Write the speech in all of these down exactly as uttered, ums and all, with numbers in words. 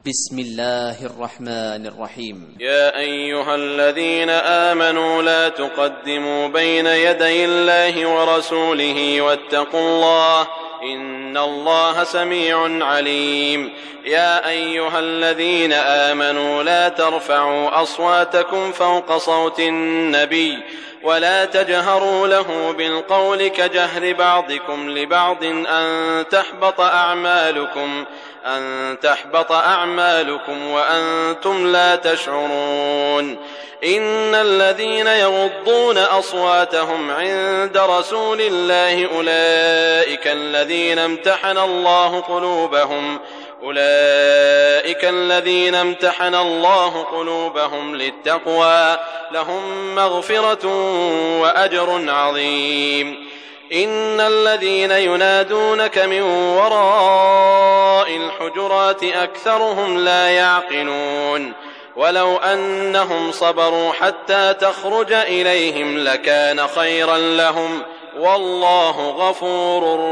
بسم الله الرحمن الرحيم. يا أيها الذين آمنوا لا تقدموا بين يدي الله ورسوله واتقوا الله إن الله سميع عليم. يا أيها الذين آمنوا لا ترفعوا أصواتكم فوق صوت النبي ولا تجهروا له بالقول كجهر بعضكم لبعض أن تحبط أعمالكم أن تحبط أعمالكم وأنتم لا تشعرون. إن الذين يغضون أصواتهم عند رسول الله أولئك الذين امتحن الله قلوبهم أولئك الذين امتحن الله قلوبهم للتقوى لهم مغفرة وأجر عظيم. إن الذين ينادونك من وراء الحجرات أكثرهم لا يعقلون. ولو أنهم صبروا حتى تخرج إليهم لكان خيرا لهم والله غفور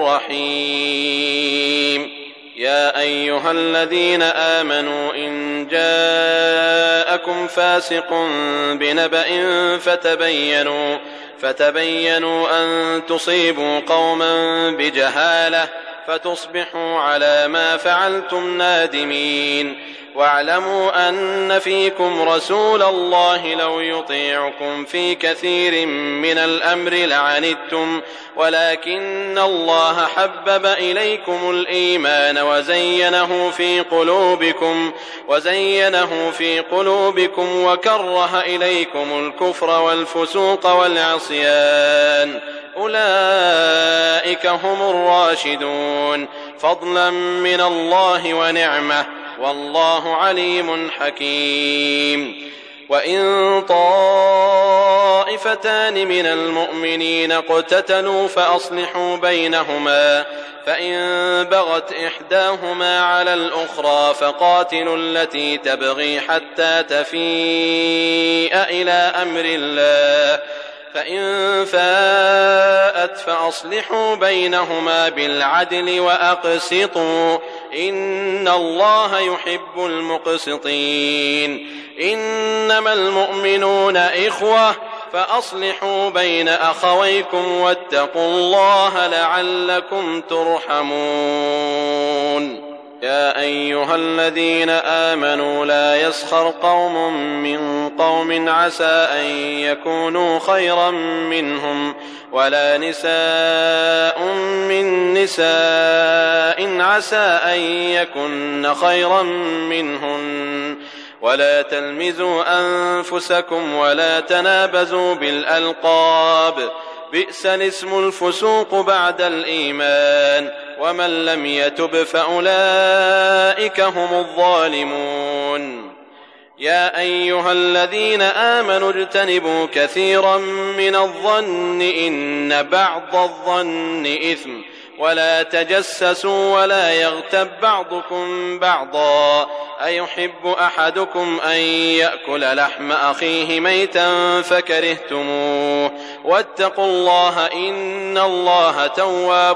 رحيم. يا أيها الذين آمنوا إن جاءكم فاسق بنبأ فتبينوا فتبينوا أن تصيبوا قوما بجهالة فتصبحوا على ما فعلتم نادمين. واعلموا أن فيكم رسول الله لو يطيعكم في كثير من الأمر لعنتم ولكن الله حبب إليكم الإيمان وزينه في قلوبكم وزينه في قلوبكم وكره إليكم الكفر والفسوق والعصيان أولئك هم الراشدون فضلا من الله ونعمة والله عليم حكيم. وإن طائفتان من المؤمنين اقتتلوا فأصلحوا بينهما فإن بغت إحداهما على الأخرى فقاتلوا التي تبغي حتى تفيء إلى أمر الله فإن فاءت فأصلحوا بينهما بالعدل وأقسطوا إن الله يحب المقسطين. إنما المؤمنون إخوة فأصلحوا بين أخويكم واتقوا الله لعلكم ترحمون. يا أيها الذين آمنوا لا يسخر قوم من قوم عسى أن يكونوا خيرا منهم ولا نساء من نساء عسى أن يكن خيرا منهن ولا تلمزوا أنفسكم ولا تنابزوا بالألقاب بئس الاسم الفسوق بعد الإيمان ومن لم يتب فأولئك هم الظالمون. يا أيها الذين آمنوا اجتنبوا كثيرا من الظن إن بعض الظن إثم ولا تجسسوا ولا يغتب بعضكم بعضا أيحب أحدكم أن يأكل لحم أخيه ميتا فكرهتموه واتقوا الله إن الله تواب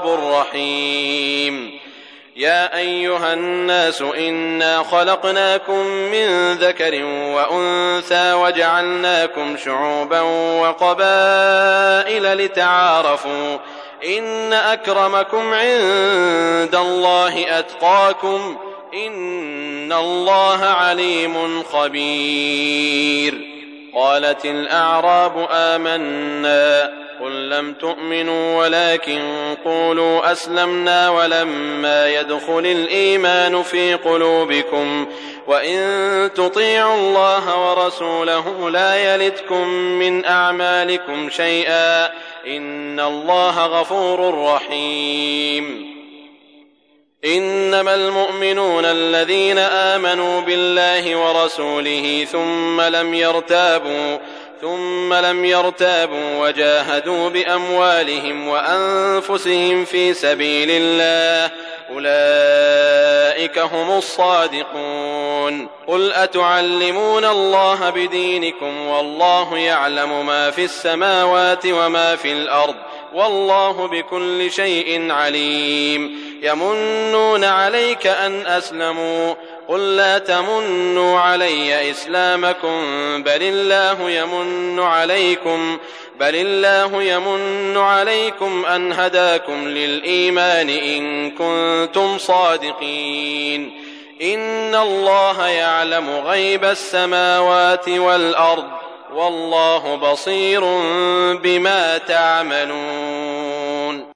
رحيم. يا أيها الناس إنا خلقناكم من ذكر وأنثى وجعلناكم شعوبا وقبائل لتعارفوا إن أكرمكم عند الله أتقاكم إن الله عليم خبير. قالت الأعراب آمنا قل لم تؤمنوا ولكن قولوا أسلمنا ولما يدخل الإيمان في قلوبكم وإن تطيعوا الله ورسوله لا يلتكم من أعمالكم شيئا إن الله غفور رحيم. إنما المؤمنون الذين آمنوا بالله ورسوله ثم لم يرتابوا ثم لم يرتابوا وجاهدوا بأموالهم وأنفسهم في سبيل الله أولئك هم الصادقون. قل أتعلمون الله بدينكم والله يعلم ما في السماوات وما في الأرض والله بكل شيء عليم. يمنون عليك أن أسلموا قل لا تمنوا علي إسلامكم بل الله يمن عليكم بل الله يمن عليكم أن هداكم للإيمان إن كنتم صادقين إن الله يعلم غيب السماوات والأرض والله بصير بما تعملون.